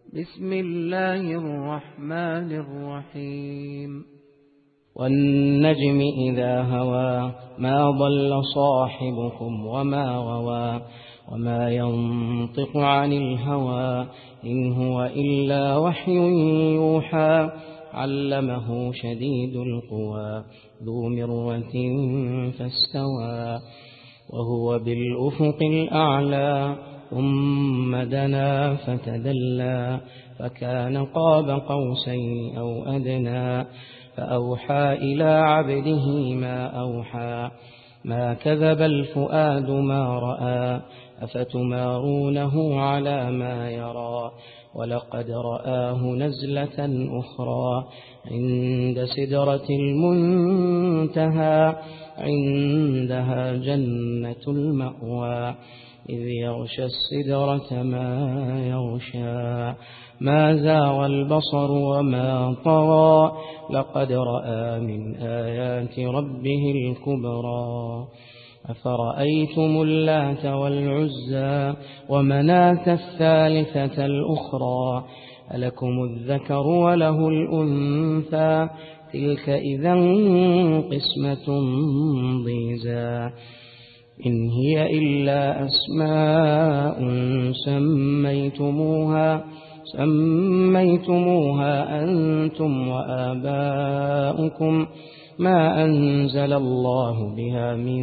بسم الله الرحمن الرحيم. والنجم إذا هوى ما ضل صاحبكم وما غوى وما ينطق عن الهوى إن هو إلا وحي يوحى علمه شديد القوى ذو مرة فاستوى وهو بالأفق الأعلى ثم دنا فتدلى فكان قاب قوسين أو أدنى فأوحى إلى عبده ما أوحى ما كذب الفؤاد ما رأى أفتمارونه على ما يرى ولقد رآه نزلة أخرى عند سدرة المنتهى عندها جنة المأوى إذ يغشى السدرة ما يغشى ما زاغ البصر وما طغى لقد رأى من آيات ربه الكبرى أفرأيتم اللات والعزى ومناة الثالثة الأخرى ألكم الذكر وله الأنثى تلك إذا قسمة ضيزى إن هي إلا أسماء سميتموها أنتم وآباؤكم ما أنزل الله بها من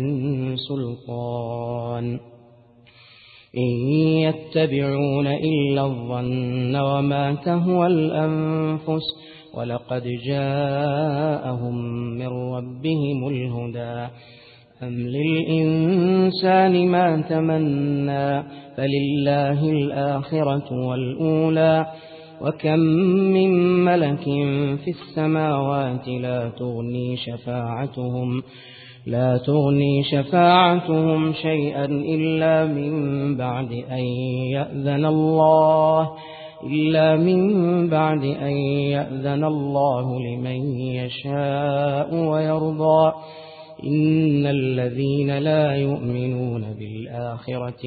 سلطان إن يتبعون إلا الظن وما تهوى الأنفس ولقد جاءهم من ربهم الهدى أم للإنسان ما تمنى فلله الآخرة والأولى وكم من ملك في السماوات لا تغني شفاعتهم شيئا إلا من بعد أن يأذن الله لمن يشاء ويرضى إن الذين لا يؤمنون بالآخرة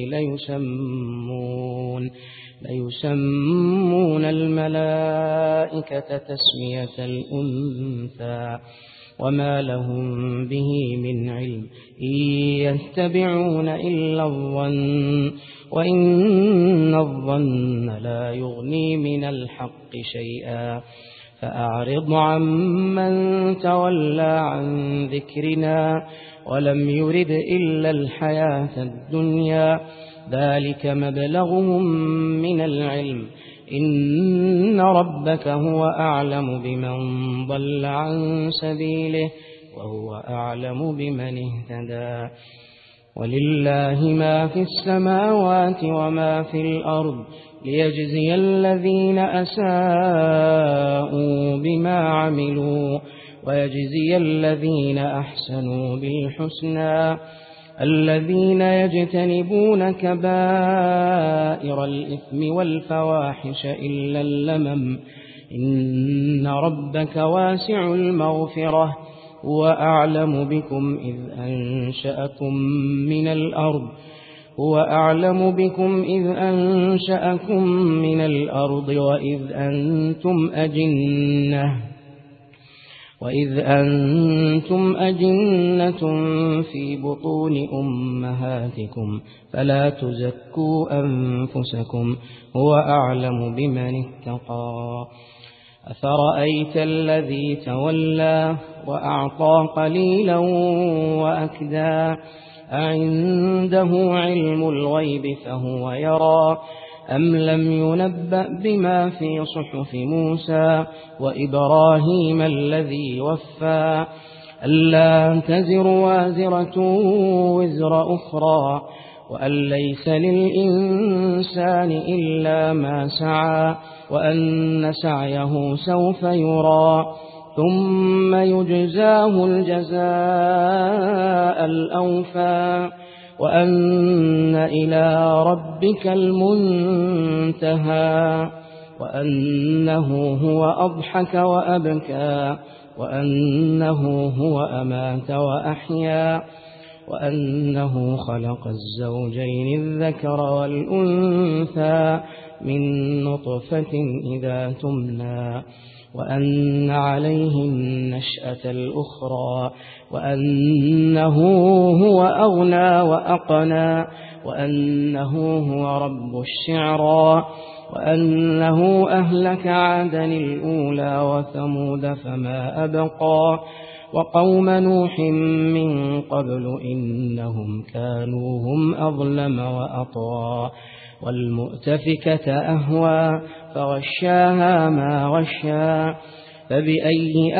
ليسمون الملائكة تسمية الأنثى وما لهم به من علم إن يتبعون إلا الظن وإن الظن لا يغني من الحق شيئا فأعرض عمن تولى عن ذكرنا ولم يرد إلا الحياة الدنيا ذلك مبلغهم من العلم إن ربك هو أعلم بمن ضل عن سبيله وهو أعلم بمن اهتدى ولله ما في السماوات وما في الأرض ليجزي الذين أساءوا بما عملوا ويجزي الذين أحسنوا بالحسنى الذين يجتنبون كبائر الإثم والفواحش إلا اللمم إن ربك واسع المغفرة هو أعلم بكم إذ أنشأكم من الأرض وإذ أنتم أجنة في بطون أمهاتكم فلا تزكوا أنفسكم هو أعلم بمن اتقى أفرأيت الذي تولى وأعطى قليلا وأكدى أعنده علم الغيب فهو يرى أم لم ينبأ بما في صحف موسى وإبراهيم الذي وفى ألا تزر وازرة وزر أخرى وأن ليس للإنسان إلا ما سعى وأن سعيه سوف يرى ثم يجزاه الجزاء الأوفى وأن إلى ربك المنتهى وأنه هو أضحك وأبكى وأنه هو أمات وأحيا وأنه خلق الزوجين الذكر والأنثى من نطفة إذا تمنى وأن عليه النشأة الأخرى وأنه هو أغنى وأقنى وأنه هو رب الشعرى وأنه أهلك عادا الأولى وثمود فما أبقى وقوم نوح من قبل إنهم كانوا هم أظلم وأطغى والمؤتفكة أهوى فغشاها ما غشا فبأي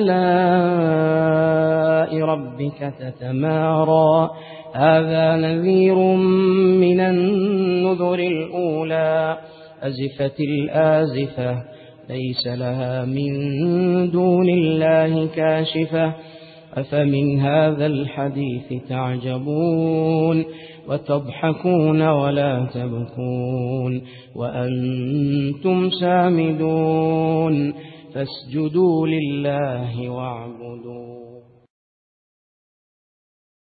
آلاء ربك تتمارى هذا نذير من النذر الأولى أزفت الآزفة ليس لها من دون الله كاشفة أفمن هذا الحديث تعجبون وتضحكون ولا تبكون وأنتم سامدون فاسجدوا لله واعبدوا.